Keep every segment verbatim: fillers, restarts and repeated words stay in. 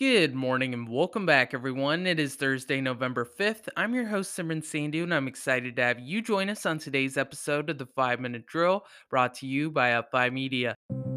Good morning and welcome back, everyone. It is Thursday, November fifth. I'm your host, Simran Sandhu, and I'm excited to have you join us on today's episode of the five Minute Drill brought to you by Up by Media.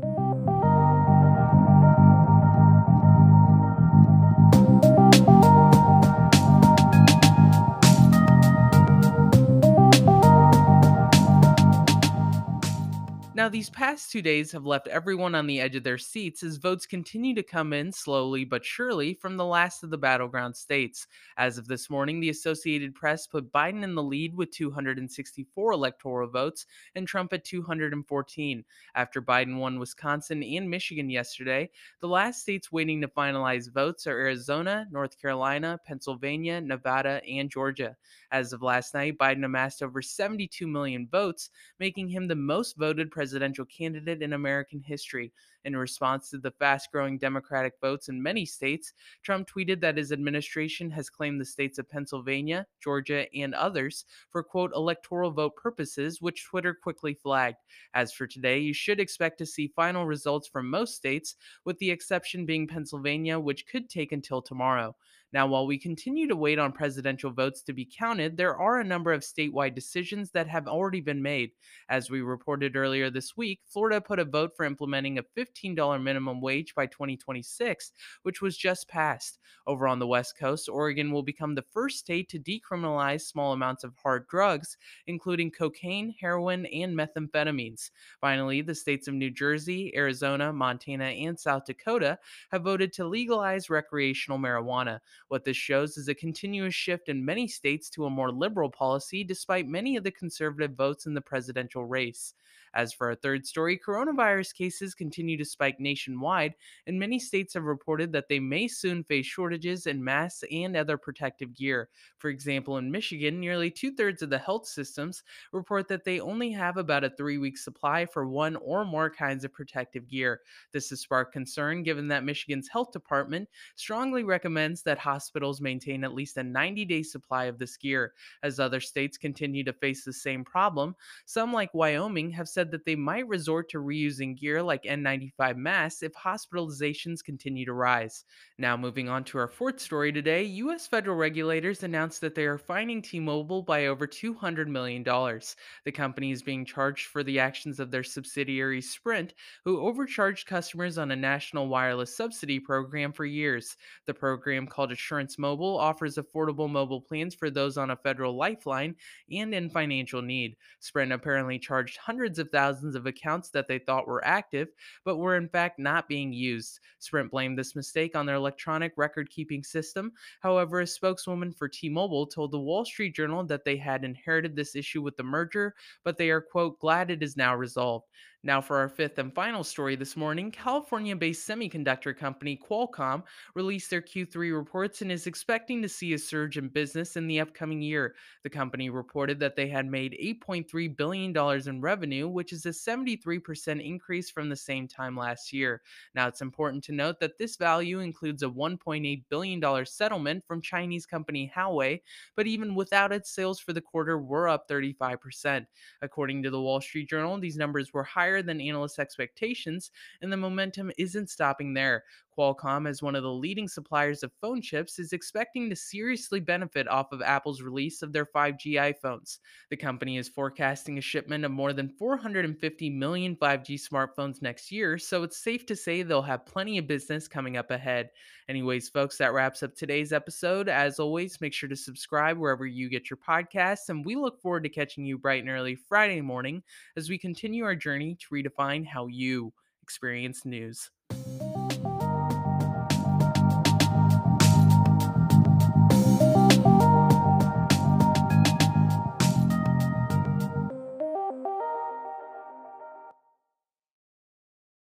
Now, these past two days have left everyone on the edge of their seats as votes continue to come in slowly but surely from the last of the battleground states. As of this morning, the Associated Press put Biden in the lead with two hundred sixty-four electoral votes and Trump at two hundred fourteen. After Biden won Wisconsin and Michigan yesterday, the last states waiting to finalize votes are Arizona, North Carolina, Pennsylvania, Nevada, and Georgia. As of last night, Biden amassed over seventy-two million votes, making him the most voted presidential candidate in American history. In response to the fast growing Democratic votes in many states, Trump tweeted that his administration has claimed the states of Pennsylvania, Georgia, and others for, quote, electoral vote purposes, which Twitter quickly flagged. As for today, you should expect to see final results from most states, with the exception being Pennsylvania, which could take until tomorrow. Now, while we continue to wait on presidential votes to be counted, there are a number of statewide decisions that have already been made. As we reported earlier this week, Florida put a vote for implementing a fifteen dollars minimum wage by twenty twenty-six, which was just passed. Over on the West Coast, Oregon will become the first state to decriminalize small amounts of hard drugs, including cocaine, heroin, and methamphetamines. Finally, the states of New Jersey, Arizona, Montana, and South Dakota have voted to legalize recreational marijuana. What this shows is a continuous shift in many states to a more liberal policy, despite many of the conservative votes in the presidential race. As for our third story, coronavirus cases continue to spike nationwide, and many states have reported that they may soon face shortages in masks and other protective gear. For example, in Michigan, nearly two thirds of the health systems report that they only have about a three week supply for one or more kinds of protective gear. This has sparked concern given that Michigan's health department strongly recommends that hospitals maintain at least a ninety day supply of this gear. As other states continue to face the same problem, some, like Wyoming, have said that they might resort to reusing gear like N ninety-five masks if hospitalizations continue to rise. Now, moving on to our fourth story today, U S federal regulators announced that they are fining T Mobile by over two hundred million dollars. The company is being charged for the actions of their subsidiary Sprint, who overcharged customers on a national wireless subsidy program for years. The program, called Assurance Mobile, offers affordable mobile plans for those on a federal lifeline and in financial need. Sprint apparently charged hundreds of thousands of accounts that they thought were active, but were in fact not being used. Sprint blamed this mistake on their electronic record keeping system. However, a spokeswoman for T Mobile told the Wall Street Journal that they had inherited this issue with the merger, but they are, quote, glad it is now resolved. Now, for our fifth and final story this morning, California based semiconductor company Qualcomm released their Q three reports and is expecting to see a surge in business in the upcoming year. The company reported that they had made eight point three billion dollars in revenue, which is a seventy-three percent increase from the same time last year. Now, it's important to note that this value includes a one point eight billion dollars settlement from Chinese company Huawei, but even without it, sales for the quarter were up thirty-five percent. According to the Wall Street Journal, these numbers were higher than analysts' expectations, and the momentum isn't stopping there. Qualcomm, as one of the leading suppliers of phone chips, is expecting to seriously benefit off of Apple's release of their five G iPhones. The company is forecasting a shipment of more than four hundred fifty million five G smartphones next year, so it's safe to say they'll have plenty of business coming up ahead. Anyways, folks, that wraps up today's episode. As always, make sure to subscribe wherever you get your podcasts, and we look forward to catching you bright and early Friday morning as we continue our journey to redefine how you experience news.